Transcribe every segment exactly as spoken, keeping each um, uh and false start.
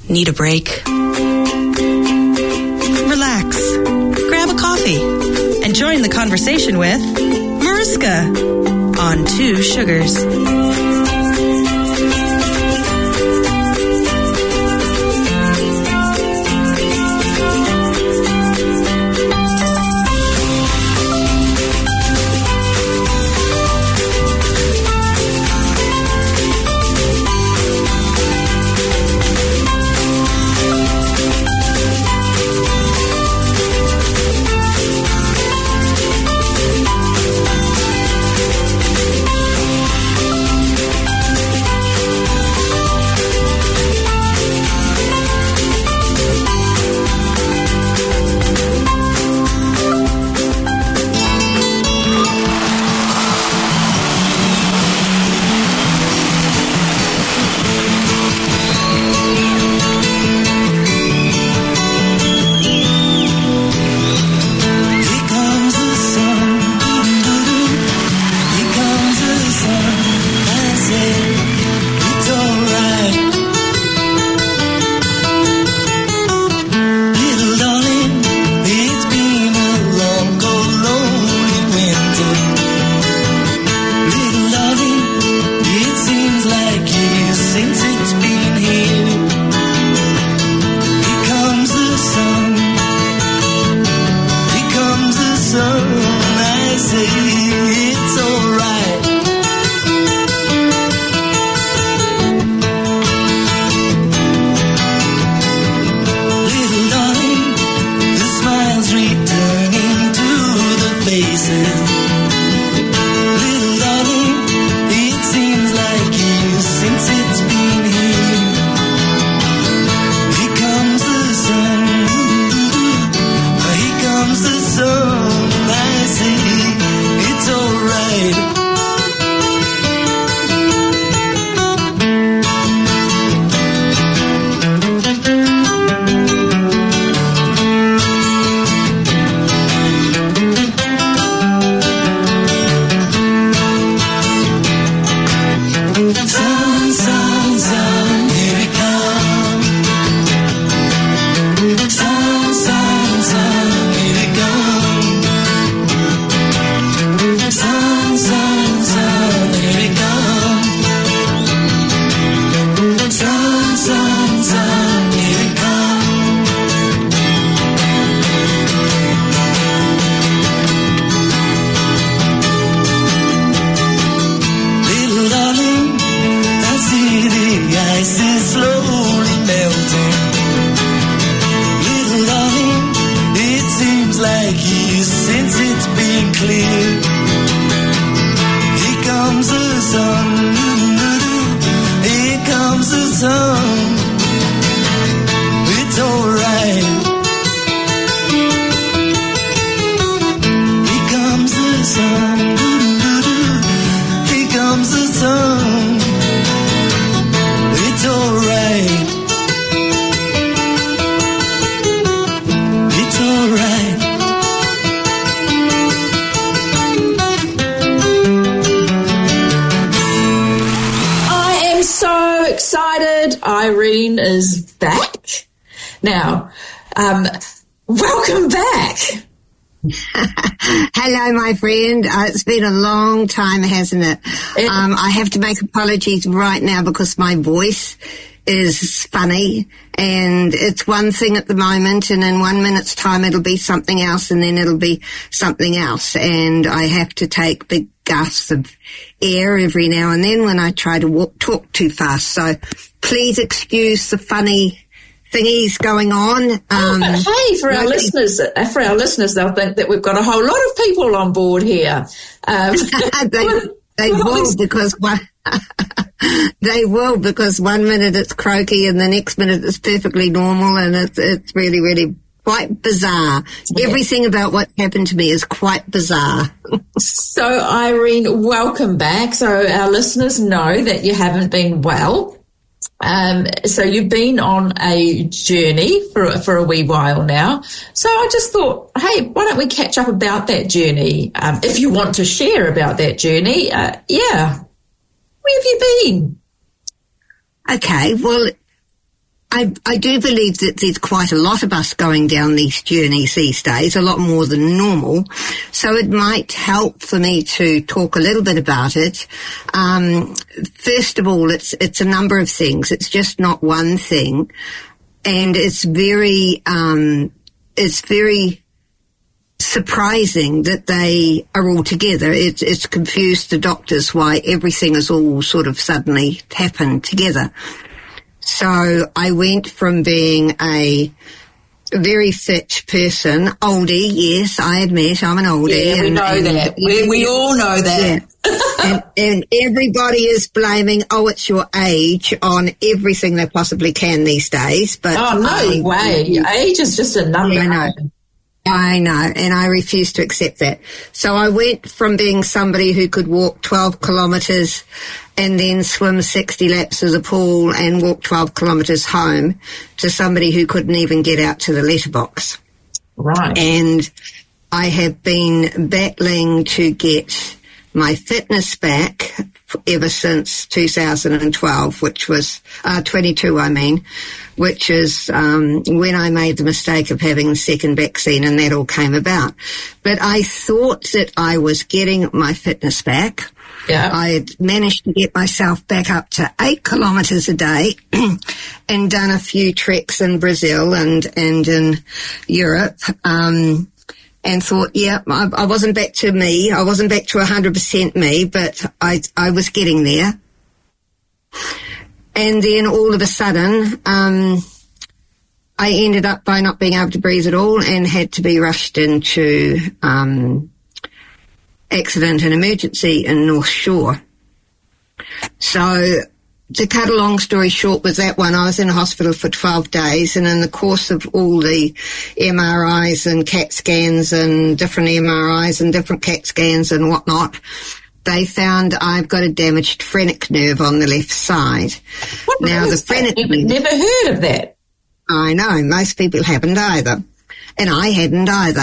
Need a break? Relax. Grab a coffee and join the conversation with Mariska on Two Sugars. Irene is back. Now, um, welcome back. Hello, my friend. Uh, it's been a long time, hasn't it? it um, I have to make apologies right now because my voice is funny, and it's one thing at the moment, and in one minute's time it'll be something else, and then it'll be something else, and I have to take big gusts of air every now and then when I try to walk, talk too fast. So please excuse the funny thingies going on. Um, oh, but hey, for our listeners, for our listeners, they'll think that we've got a whole lot of people on board here. Um, they they will because one. They will because one minute it's croaky and the next minute it's perfectly normal, and it's it's really really quite bizarre. Yeah. Everything about what's happened to me is quite bizarre. So Irene, welcome back. So our listeners know that you haven't been well. Um, so you've been on a journey for for a wee while now. So I just thought, hey, why don't we catch up about that journey? Um, if you want to share about that journey, uh, yeah. Where have you been? Okay, well, I, I do believe that there's quite a lot of us going down these journeys these days, a lot more than normal. So it might help for me to talk a little bit about it. Um, first of all, it's, it's a number of things. It's just not one thing. And it's very, um, it's very surprising that they are all together. It's, it's confused the doctors why everything has all sort of suddenly happened together. So I went from being a very fit person, oldie, yes, I admit I'm an oldie. Yeah, we and, know and that. We, we all know that. Yeah. and, and everybody is blaming, oh, it's your age on everything they possibly can these days. But oh, no I, way. Age is just a number. Yeah, I know. I know, and I refuse to accept that. So I went from being somebody who could walk twelve kilometres and then swim sixty laps of the pool and walk twelve kilometres home to somebody who couldn't even get out to the letterbox. Right. And I have been battling to get my fitness back ever since two thousand twelve, which was, uh, twenty-two, I mean, which is, um, when I made the mistake of having the second vaccine and that all came about. But I thought that I was getting my fitness back. Yeah. I had managed to get myself back up to eight kilometres a day and done a few treks in Brazil and, and in Europe. Um, And thought, yeah, I, I wasn't back to me. I wasn't back to one hundred percent me, but I I was getting there. And then all of a sudden, um, I ended up by not being able to breathe at all and had to be rushed into um, accident and emergency in North Shore. So, to cut a long story short with that one, I was in hospital for twelve days, and in the course of all the M R Is and CAT scans and different M R Is and different CAT scans and whatnot, they found I've got a damaged phrenic nerve on the left side. What now, the phrenic nerve? nerve, Never heard of that. I know, most people haven't either. And I hadn't either.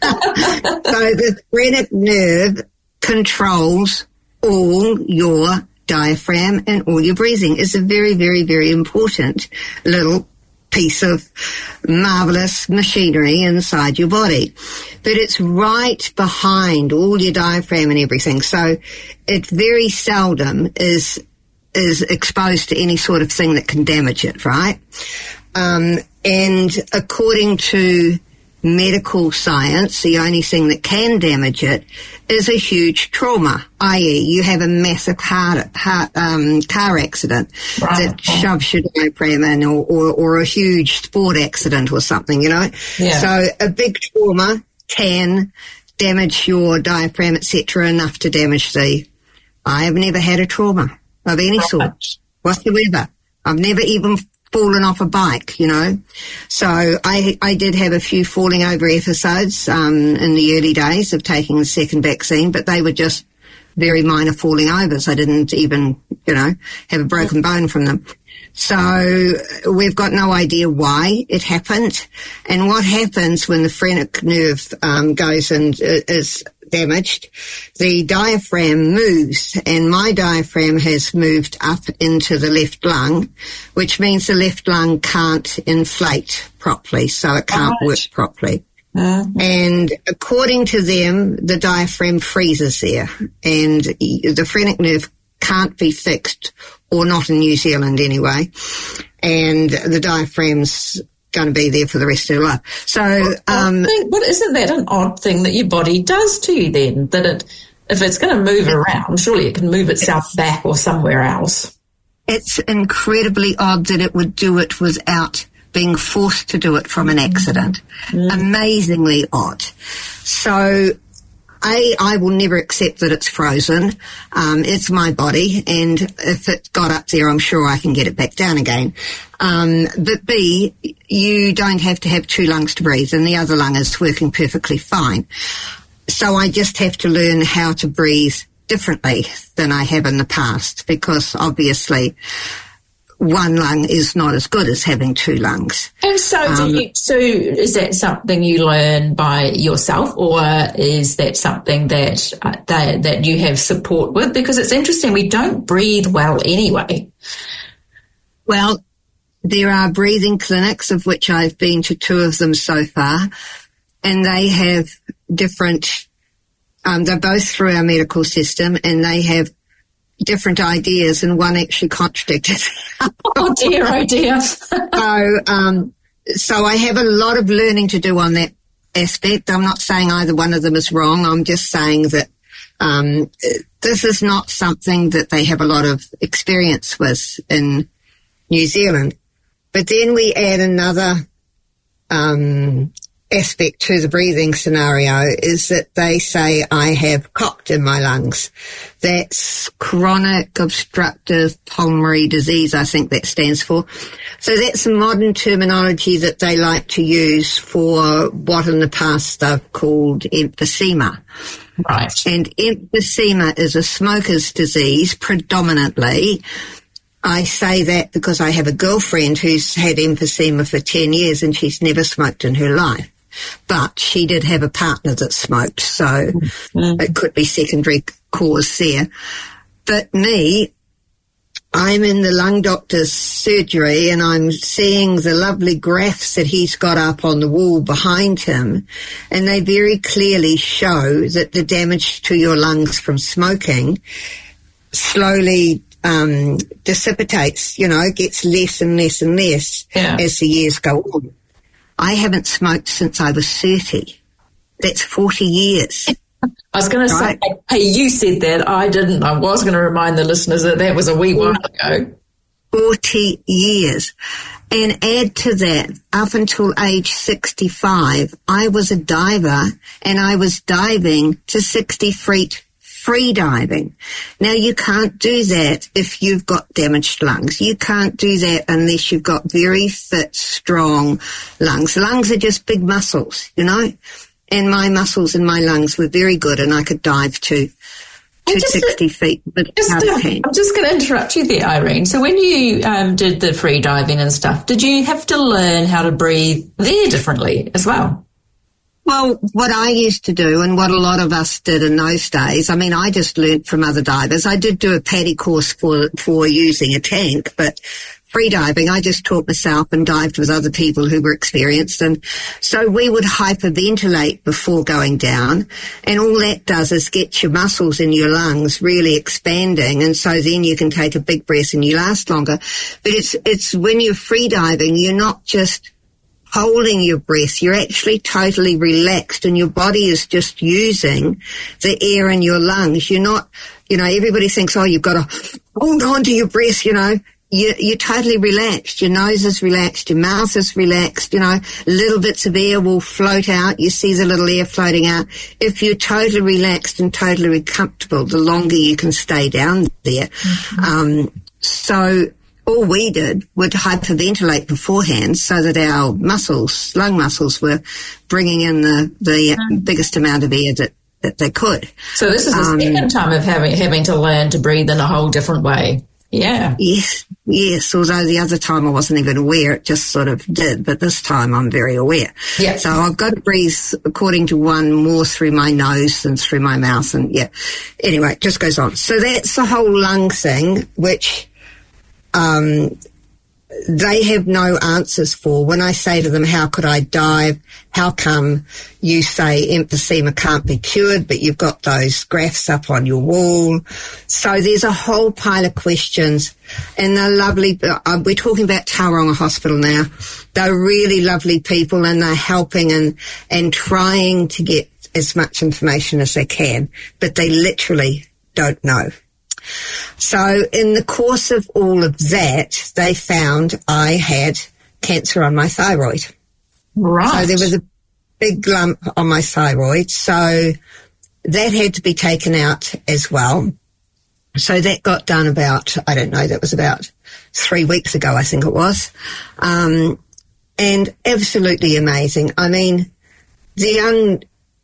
So the phrenic nerve controls all your diaphragm and all your breathing. Is a very, very, very important little piece of marvellous machinery inside your body. But it's right behind all your diaphragm and everything. So it very seldom is is exposed to any sort of thing that can damage it, right? Um, and according to medical science, the only thing that can damage it is a huge trauma, that is you have a massive heart, heart, um, car accident right. that shoves your diaphragm in, or, or, or a huge sport accident or something, you know. Yeah. So a big trauma can damage your diaphragm, et cetera, enough to damage the... I have never had a trauma of any right. sort whatsoever. I've never even fallen off a bike, you know. So I I did have a few falling over episodes um, in the early days of taking the second vaccine, but they were just very minor falling overs. I didn't even, you know, have a broken bone from them. So we've got no idea why it happened. And what happens when the phrenic nerve um, goes and uh, is damaged, the diaphragm moves, and my diaphragm has moved up into the left lung, which means the left lung can't inflate properly, so it can't right. work properly. Mm-hmm. And according to them, the diaphragm freezes there, and the phrenic nerve can't be fixed, or not in New Zealand anyway, and the diaphragm's going to be there for the rest of your life. So, um, but isn't that an odd thing that your body does to you then? That it, if it's going to move around, surely it can move itself back or somewhere else. It's incredibly odd that it would do it without being forced to do it from an accident. Mm. Amazingly odd. So, A, I will never accept that it's frozen. Um, it's my body, and if it got up there, I'm sure I can get it back down again. Um, but B, you don't have to have two lungs to breathe, and the other lung is working perfectly fine. So I just have to learn how to breathe differently than I have in the past, because obviously one lung is not as good as having two lungs. And so, um, do you, so is that something you learn by yourself, or is that something that, uh, that that you have support with? Because it's interesting, we don't breathe well anyway. Well, there are breathing clinics, of which I've been to two of them so far, and they have different, um, they're both through our medical system, and they have different ideas, and one actually contradicted. Oh dear, oh dear. so, um, so I have a lot of learning to do on that aspect. I'm not saying either one of them is wrong. I'm just saying that um, this is not something that they have a lot of experience with in New Zealand. But then we add another um, aspect to the breathing scenario, is that they say I have cocked in my lungs. That's chronic obstructive pulmonary disease, I think that stands for. So that's a modern terminology that they like to use for what in the past they've called emphysema. Right. And emphysema is a smoker's disease predominantly. I say that because I have a girlfriend who's had emphysema for ten years and she's never smoked in her life. But she did have a partner that smoked, so mm-hmm. it could be secondary cause there. But me, I'm in the lung doctor's surgery and I'm seeing the lovely graphs that he's got up on the wall behind him, and they very clearly show that the damage to your lungs from smoking slowly um, dissipates, you know, gets less and less and less yeah. as the years go on. I haven't smoked since I was thirty. That's forty years. I was going right? to say, hey, you said that. I didn't. I was going to remind the listeners that that was a wee while ago. forty years. And add to that, up until age sixty-five, I was a diver, and I was diving to sixty feet free diving. Now, you can't do that if you've got damaged lungs. You can't do that unless you've got very fit, strong lungs. Lungs are just big muscles, you know, and my muscles in my lungs were very good, and I could dive to, to sixty feet. But just, uh, I'm just going to interrupt you there, Irene. So when you um, did the free diving and stuff, did you have to learn how to breathe there differently as well? Well, what I used to do, and what a lot of us did in those days, I mean, I just learnt from other divers. I did do a PADI course for, for using a tank, but free diving, I just taught myself and dived with other people who were experienced. And so we would hyperventilate before going down, and all that does is get your muscles in your lungs really expanding, and so then you can take a big breath and you last longer. But it's, it's when you're free diving, you're not just holding your breath, you're actually totally relaxed, and your body is just using the air in your lungs. You're not, you know, everybody thinks, oh, you've got to hold on to your breath, you know. You, you're totally relaxed. Your nose is relaxed, your mouth is relaxed, you know, little bits of air will float out. You see the little air floating out. If you're totally relaxed and totally comfortable, the longer you can stay down there. Mm-hmm. Um, so all we did would hyperventilate beforehand so that our muscles, lung muscles, were bringing in the, the mm. biggest amount of air that, that they could. So this is the um, second time of having having to learn to breathe in a whole different way. Yeah. Yes, yes. Although the other time I wasn't even aware, it just sort of did. But this time I'm very aware. Yeah. So I've got to breathe, according to one, more through my nose than through my mouth. And yeah. Anyway, it just goes on. So that's the whole lung thing, which Um, they have no answers for. When I say to them, how could I dive? How come you say emphysema can't be cured, but you've got those graphs up on your wall? So there's a whole pile of questions, and they're lovely. Uh, we're talking about Tauranga Hospital now. They're really lovely people, and they're helping and, and trying to get as much information as they can, but they literally don't know. So in the course of all of that, they found I had cancer on my thyroid. Right. So there was a big lump on my thyroid. So that had to be taken out as well. So that got done about, I don't know, that was about three weeks ago, I think it was. Um, and absolutely amazing. I mean, the young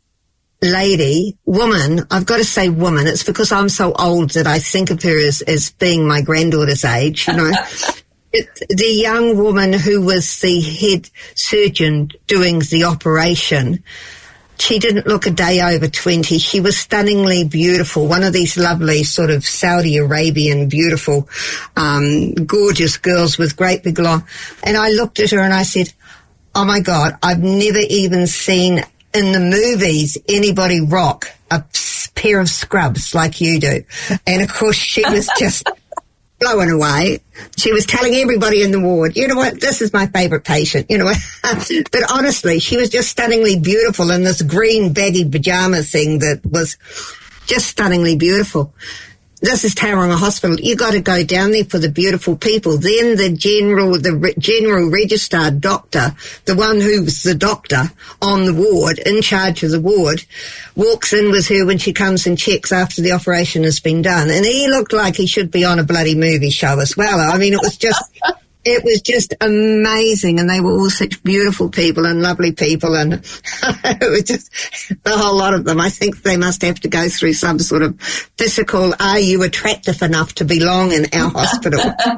lady, woman, I've got to say woman, it's because I'm so old that I think of her as, as being my granddaughter's age, you know. it, the young woman who was the head surgeon doing the operation she didn't look a day over twenty. She was stunningly beautiful, one of these lovely sort of Saudi Arabian beautiful, um, gorgeous girls with great big long. And I looked at her and I said, oh my God, I've never even seen in the movies anybody rock a pair of scrubs like you do. And of course she was just blown away. She was telling everybody in the ward, you know what, this is my favourite patient, you know what. But honestly, she was just stunningly beautiful in this green baggy pyjama thing that was just stunningly beautiful. This is Tauranga Hospital. You got to go down there for the beautiful people. Then the general, the re- general registrar doctor, the one who's the doctor on the ward, in charge of the ward, walks in with her when she comes and checks after the operation has been done. And he looked like he should be on a bloody movie show as well. I mean, it was just... It was just amazing, and they were all such beautiful people and lovely people, and it was just the whole lot of them. I think they must have to go through some sort of physical, are you attractive enough to belong in our hospital?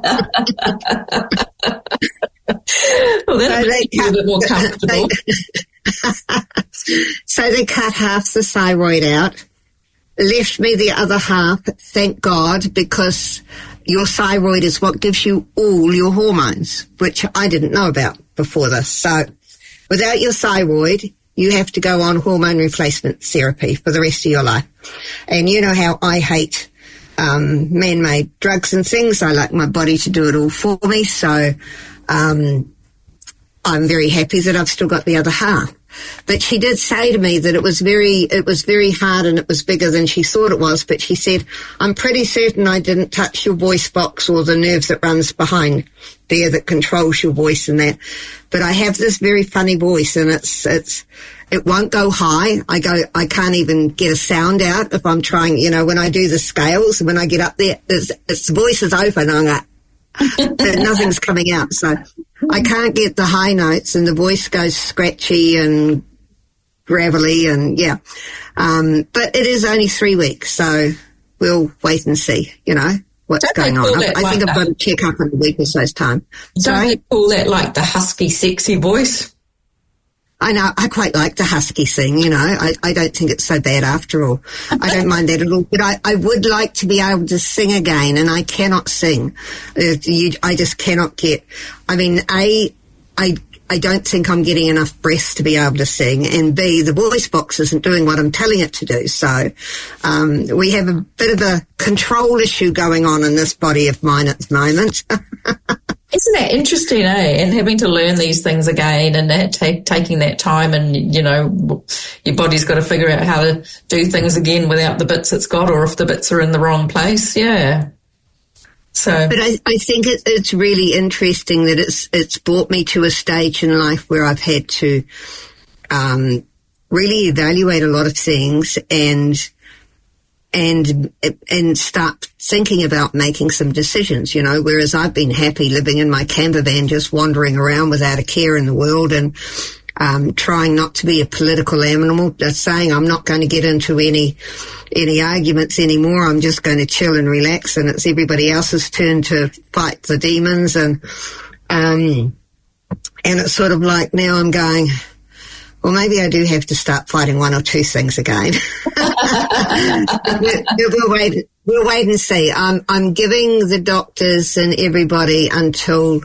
Well, that'll so make you a bit more comfortable. They, so they cut half the thyroid out, left me the other half, thank God, because your thyroid is what gives you all your hormones, which I didn't know about before this. So without your thyroid, you have to go on hormone replacement therapy for the rest of your life. And you know how I hate um, man-made drugs and things. I like my body to do it all for me. So um, I'm very happy that I've still got the other half. But she did say to me that it was very, it was very hard and it was bigger than she thought it was. But she said, I'm pretty certain I didn't touch your voice box or the nerve that runs behind there that controls your voice and that. But I have this very funny voice, and it's, it's, it won't go high. I go, I can't even get a sound out if I'm trying, you know, when I do the scales, when I get up there, it's, it's the voice is open. I'm like, but nothing's coming out. So I can't get the high notes, and the voice goes scratchy and gravelly, and yeah. Um, but it is only three weeks, so we'll wait and see, you know, what's Don't going on. I, like I think that? I've got to check up in a week or so's time. Don't Sorry? they call that like the husky, sexy voice? I know, I quite like the husky thing, you know. I, I don't think it's so bad after all. I don't mind that at all. But I, I would like to be able to sing again, and I cannot sing. Uh, you, I just cannot get... I mean, A, I, I don't think I'm getting enough breath to be able to sing, and B, the voice box isn't doing what I'm telling it to do. So um, we have a bit of a control issue going on in this body of mine at the moment. Isn't that interesting, eh? And having to learn these things again, and that take, taking that time, and, you know, your body's got to figure out how to do things again without the bits it's got, or if the bits are in the wrong place. Yeah. So, but I, I think it, it's really interesting that it's it's brought me to a stage in life where I've had to um, really evaluate a lot of things and and and start thinking about making some decisions, you know, whereas I've been happy living in my camper van, just wandering around without a care in the world, and um, trying not to be a political animal, just saying I'm not going to get into any any arguments anymore. I'm just going to chill and relax, and it's everybody else's turn to fight the demons. And um, and it's sort of like now I'm going, well, maybe I do have to start fighting one or two things again. we'll, we'll wait. We'll wait and see. I'm, I'm giving the doctors and everybody until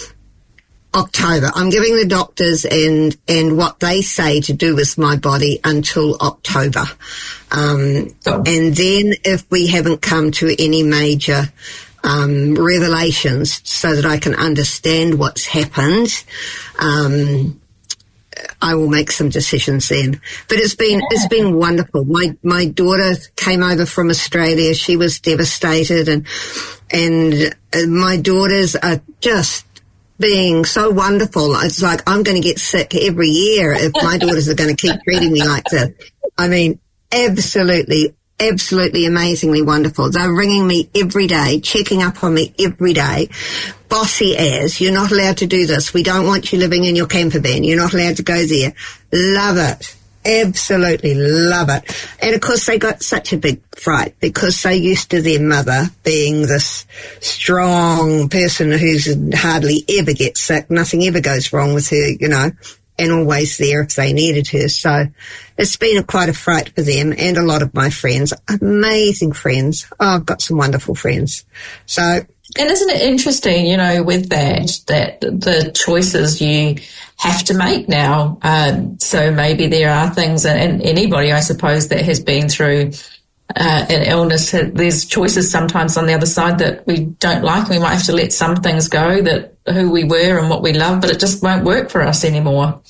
October. I'm giving the doctors and, and what they say to do with my body until October. Um, oh. And then if we haven't come to any major um, revelations so that I can understand what's happened, um, I will make some decisions then. But it's been it's been wonderful. My my daughter came over from Australia. She was devastated, and and my daughters are just being so wonderful. It's like I'm going to get sick every year if my daughters are going to keep treating me like this. I mean, absolutely, absolutely amazingly wonderful. They're ringing me every day, checking up on me every day. Bossy as, you're not allowed to do this. We don't want you living in your camper van. You're not allowed to go there. Love it. Absolutely love it. And of course they got such a big fright because they're used to their mother being this strong person who's hardly ever gets sick. Nothing ever goes wrong with her, you know. and always there if they needed her. So it's been a, quite a fright for them and a lot of my friends, amazing friends. Oh, I've got some wonderful friends. So, and isn't it interesting, you know, with that, that the choices you have to make now. Um, so maybe there are things, and anybody, I suppose, that has been through uh, an illness, there's choices sometimes on the other side that we don't like. We might have to let some things go, that who we were and what we love, but it just won't work for us anymore.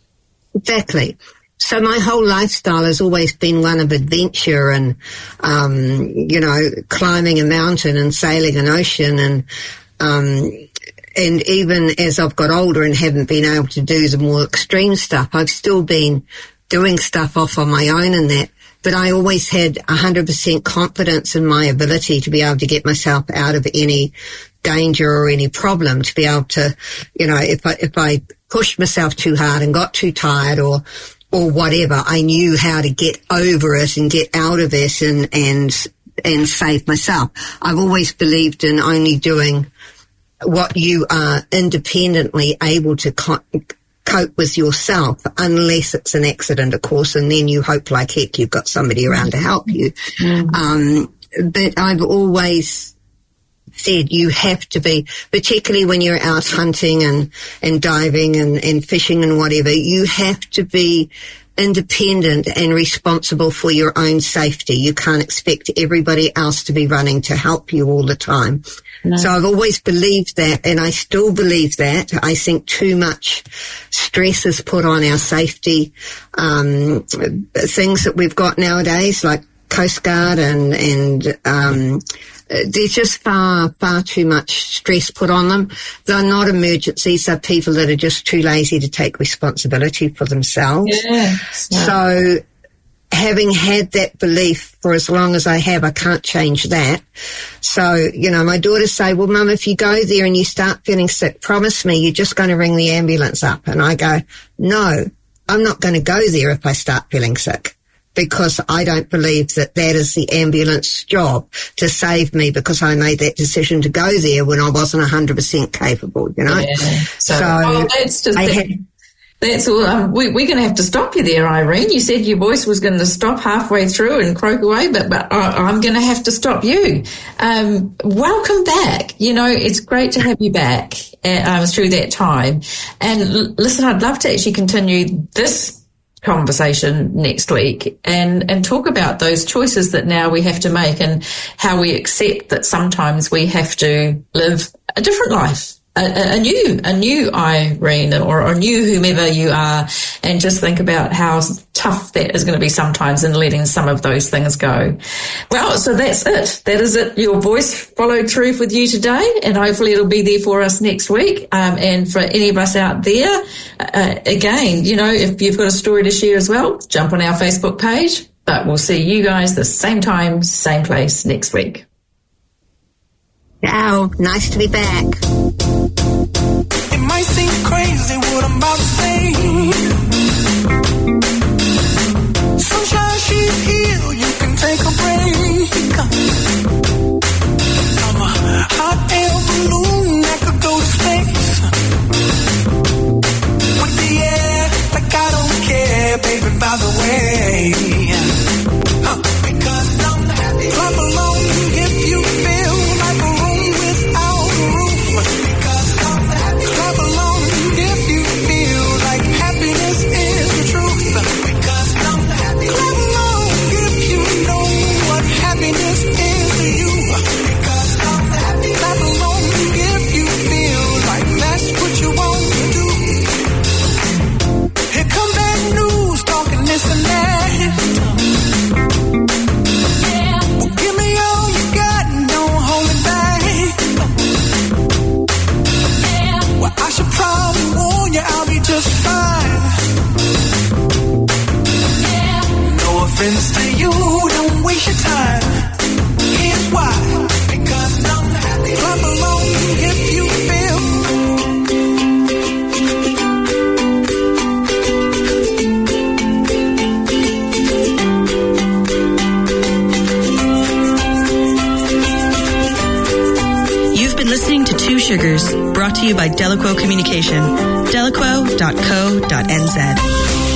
Exactly. So my whole lifestyle has always been one of adventure and, um, you know, climbing a mountain and sailing an ocean. And, um, and even as I've got older and haven't been able to do the more extreme stuff, I've still been doing stuff off on my own and that. But I always had one hundred percent confidence in my ability to be able to get myself out of any danger or any problem, to be able to, you know, if I, if I pushed myself too hard and got too tired or, or whatever, I knew how to get over it and get out of it and, and, and save myself. I've always believed in only doing what you are independently able to co- cope with yourself, unless it's an accident, of course, and then you hope like heck you've got somebody around to help you. Mm-hmm. Um, but I've always said you have to be, particularly when you're out hunting and, and diving and, and fishing and whatever, you have to be independent and responsible for your own safety. You can't expect everybody else to be running to help you all the time. No. So I've always believed that, and I still believe that. I think too much stress is put on our safety. Um, things that we've got nowadays, like Coast Guard and, and, um, there's just far, far too much stress put on them. They're not emergencies. They're people that are just too lazy to take responsibility for themselves. Yeah. So having had that belief for as long as I have, I can't change that. So, you know, my daughters say, well, Mum, if you go there and you start feeling sick, promise me you're just going to ring the ambulance up. And I go, no, I'm not going to go there if I start feeling sick, because I don't believe that that is the ambulance job to save me, because I made that decision to go there when I wasn't one hundred percent capable, you know. Yeah. So, so oh, that's just... I had, That's all. Um, we, we're going to have to stop you there, Irene. You said your voice was going to stop halfway through and croak away, but, but I, I'm going to have to stop you. Um, welcome back. You know, it's great to have you back uh, um, through that time. And l- listen, I'd love to actually continue this conversation next week and, and talk about those choices that now we have to make and how we accept that sometimes we have to live a different life. A, a new, a new Irene or a new whomever you are, and just think about how tough that is going to be sometimes in letting some of those things go. Well, so that's it. That is it. Your voice followed through with you today, and hopefully it'll be there for us next week. Um, and for any of us out there, uh, again, you know, if you've got a story to share as well, jump on our Facebook page. But we'll see you guys the same time, same place next week. Ciao. Nice to be back. It might seem crazy what I'm about to say. Sunshine, she's here. You can take a break. I'm a hot air balloon that could go to space. With the air, like I don't care, baby, by the way. Huh. Because I'm happy. Clap along if you feel like a room without a roof. Because I'm happy. Clap along if you feel like happiness is the truth. Because I'm happy. Clap along if you know what happiness is to you. Because I'm happy. Clap along if you feel like that's what you want to do. Here come bad news talking this and that. Probably warn you, I'll be just fine. Yeah. No offense to you, don't waste your time. Here's why. Because I'm happy. Clap along if you feel. You've been listening to Two Sugars, brought to you by Delaquo Communication, delaquo dot co dot n z.